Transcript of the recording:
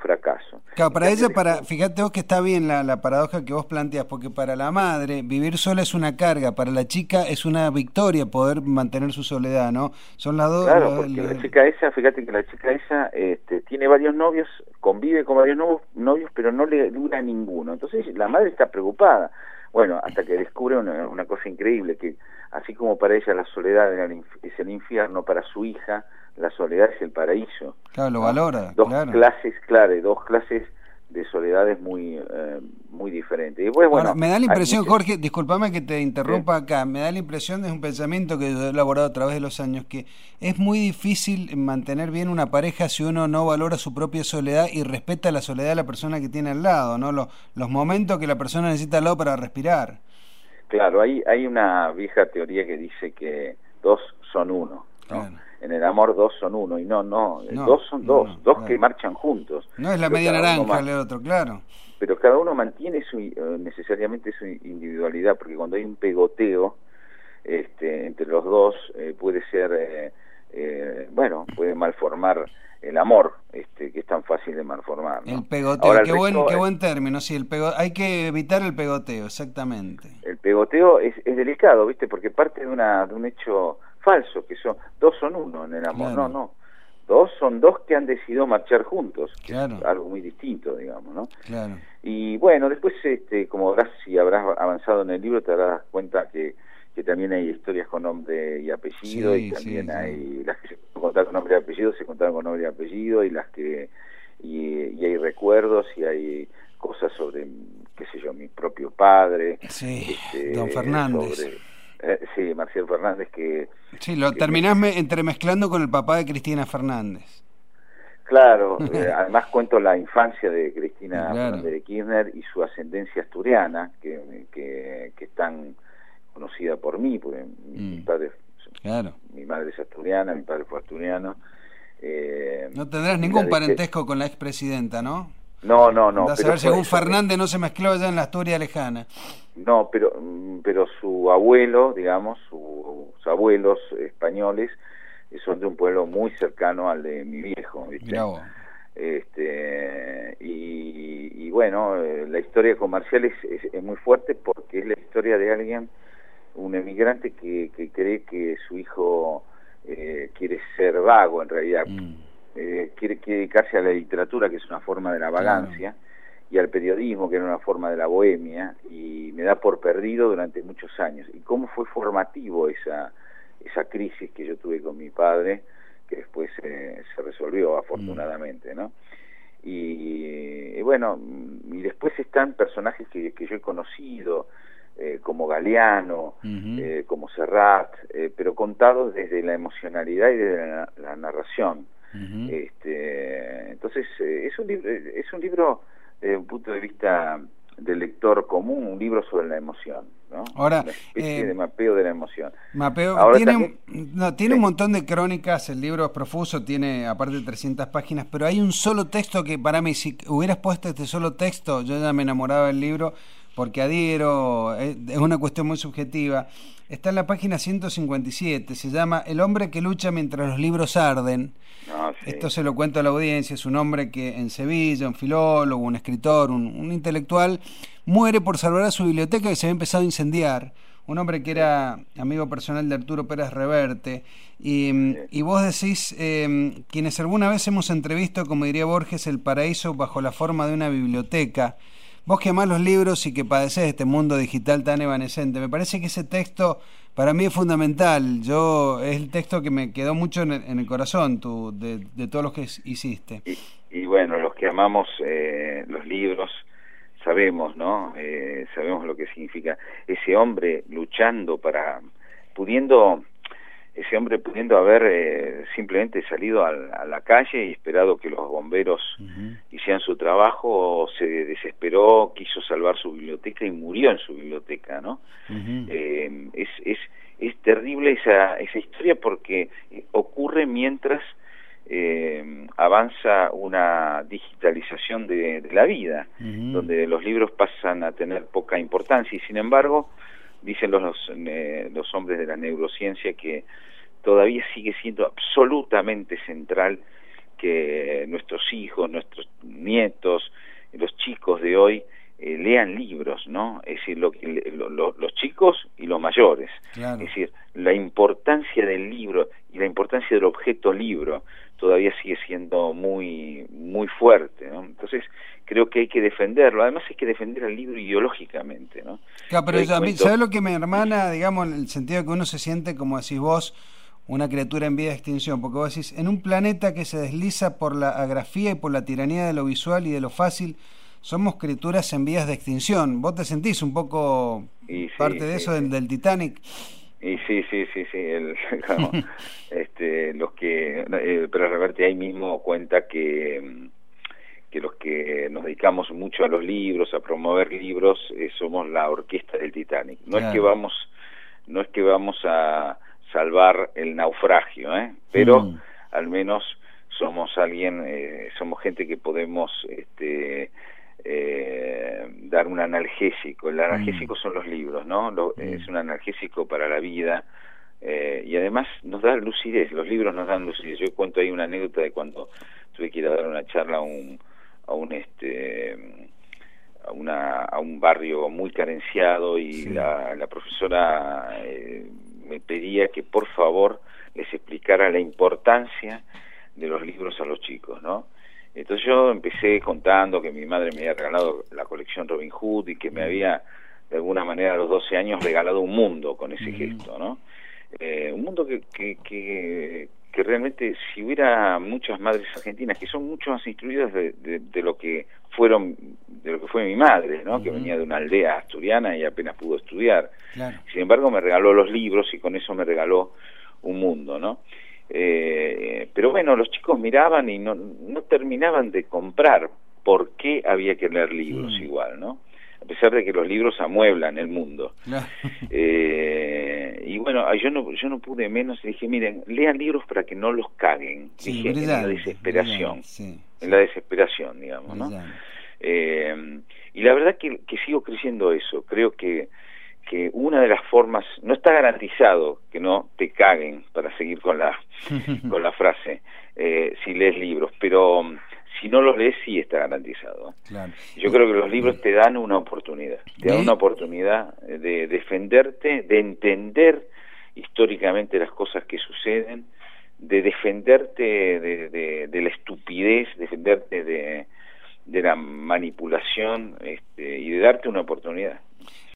fracaso. Claro, para ella, fíjate vos que está bien la paradoja que vos planteas, porque para la madre vivir sola es una carga, para la chica es una victoria poder mantener su soledad, ¿no? Son las dos... Claro, porque la chica esa, fíjate que la chica esa tiene varios novios, convive con varios novios, pero no le dura ninguno. Entonces la madre está preocupada. Bueno, hasta que descubre una cosa increíble, que así como para ella la soledad es el infierno, para su hija la soledad es el paraíso. Claro, lo valora, dos claro. Dos clases de soledades muy diferentes. Y bueno, ahora, me da la impresión, Jorge, discúlpame que te interrumpa acá, me da la impresión, es un pensamiento que yo he elaborado a través de los años, que es muy difícil mantener bien una pareja si uno no valora su propia soledad y respeta la soledad de la persona que tiene al lado, ¿no? Los momentos que la persona necesita al lado para respirar. Claro, hay una vieja teoría que dice que dos son uno, ¿no? Claro. En el amor dos son uno, y no, dos son dos claro. Que marchan juntos. No es la media naranja el otro, claro. Pero cada uno mantiene necesariamente su individualidad, porque cuando hay un pegoteo entre los dos puede ser, puede malformar el amor, que es tan fácil de malformar, ¿no? El pegoteo, ahora, qué buen término, sí, hay que evitar el pegoteo, exactamente. El pegoteo es delicado, ¿viste? Porque parte de un hecho falso, que dos son uno en el amor, claro. No, dos son dos que han decidido marchar juntos, que claro. Es algo muy distinto, digamos, ¿no? Claro. Y bueno, después, como si habrás avanzado en el libro, te darás cuenta que también hay historias con nombre y apellido, sí, y también sí. hay las que se contaron con nombre y apellido, se contaron con nombre y apellido, y las que y hay recuerdos, y hay cosas sobre, qué sé yo, mi propio padre, sí, don Fernández. Sí, Marcial Fernández, que... Sí, lo terminás entremezclando con el papá de Cristina Fernández. Claro, además cuento la infancia de Cristina claro. Fernández de Kirchner y su ascendencia asturiana, que es tan conocida por mí, porque mi padre, claro. Mi madre es asturiana, mi padre fue asturiano. No tendrás ningún parentesco con la expresidenta, ¿no? No. Andás a ver si algún Fernández no se mezcló allá en la Asturias lejana. No, pero su abuelo, digamos, sus abuelos españoles son de un pueblo muy cercano al de mi viejo, ¿viste? Mirá vos. Y bueno, la historia con Marcial es muy fuerte, porque es la historia de alguien, un emigrante que cree que su hijo quiere ser vago, en realidad. Quiere dedicarse a la literatura, que es una forma de la vagancia, claro. Y al periodismo, que era una forma de la bohemia, y me da por perdido durante muchos años. Y cómo fue formativo esa crisis que yo tuve con mi padre, que después se resolvió afortunadamente, ¿no? Y bueno, y después están personajes que yo he conocido, como Galeano, como Serrat, pero contados desde la emocionalidad y desde la narración. Entonces es un libro desde un punto de vista del lector común, un libro sobre la emoción, ¿no? Ahora, una especie de mapeo de la emoción. Ahora tiene un montón de crónicas, el libro es profuso, tiene aparte de 300 páginas, pero hay un solo texto que para mí, si hubieras puesto este solo texto, yo ya me enamoraba del libro, porque adhiero, es una cuestión muy subjetiva. Está en la página 157, se llama El hombre que lucha mientras los libros arden. Sí. Esto se lo cuento a la audiencia, es un hombre que en Sevilla, un filólogo, un escritor, un intelectual, muere por salvar a su biblioteca que se había empezado a incendiar. Un hombre que era amigo personal de Arturo Pérez Reverte. Y vos decís, quienes alguna vez hemos entrevisto, como diría Borges, el paraíso bajo la forma de una biblioteca. Vos que amás los libros y que padecés este mundo digital tan evanescente, me parece que ese texto para mí es fundamental. Es el texto que me quedó mucho en el corazón de todos los que hiciste. Y bueno, los que amamos los libros sabemos, ¿no? Sabemos lo que significa ese hombre luchando ese hombre pudiendo haber simplemente salido a la calle y esperado que los bomberos hicieran su trabajo, se desesperó, quiso salvar su biblioteca y murió en su biblioteca, ¿no? Es terrible esa historia, porque ocurre mientras avanza una digitalización de la vida, donde los libros pasan a tener poca importancia, y sin embargo dicen los hombres de la neurociencia que todavía sigue siendo absolutamente central que nuestros hijos, nuestros nietos, nietos, los chicos de hoy lean libros, ¿no? Es decir, los chicos y los mayores. Claro. Es decir, la importancia del libro y la importancia del objeto libro todavía sigue siendo muy muy fuerte, ¿no? Entonces creo que hay que defenderlo. Además hay que defender al libro ideológicamente, ¿no? Claro, pero a mí, ¿sabes lo que me hermana, digamos, en el sentido que uno se siente, como decís vos, una criatura en vía de extinción? Porque vos decís, en un planeta que se desliza por la agrafía y por la tiranía de lo visual y de lo fácil, somos criaturas en vías de extinción. ¿Vos te sentís un poco parte de eso del Titanic? Y sí, claro, los que, pero Roberto ahí mismo cuenta que los que nos dedicamos mucho a los libros, a promover libros, somos la orquesta del Titanic. No es que vamos a salvar el naufragio, pero al menos somos somos gente que podemos dar un analgésico. El analgésico son los libros, ¿no? Es un analgésico para la vida, y además nos da lucidez. Los libros nos dan lucidez. Yo cuento ahí una anécdota de cuando tuve que ir a dar una charla a un barrio muy carenciado, y la profesora me pedía que por favor les explicara la importancia de los libros a los chicos, ¿no? Entonces yo empecé contando que mi madre me había regalado la colección Robin Hood y que me había, de alguna manera, a los 12 años regalado un mundo con ese gesto, ¿no? Un mundo que realmente, si hubiera muchas madres argentinas que son mucho más instruidas de lo que fue mi madre, ¿no? Que venía de una aldea asturiana y apenas pudo estudiar. Claro. Sin embargo, me regaló los libros y con eso me regaló un mundo, ¿no? Pero bueno, los chicos miraban y no terminaban de comprar por qué había que leer libros igual, ¿no? A pesar de que los libros amueblan el mundo. Y bueno, yo no pude menos, y dije, miren, lean libros para que no los caguen, dije, en la desesperación, en la desesperación, digamos, ¿no? Y la verdad que sigo creyendo eso. Creo que una de las formas, no está garantizado que no te caguen, para seguir con la frase, si lees libros, pero si no los lees sí está garantizado. Claro. Yo creo que los libros te dan una oportunidad, de defenderte, de entender históricamente las cosas que suceden, de defenderte de la estupidez, defenderte de la manipulación, y de darte una oportunidad.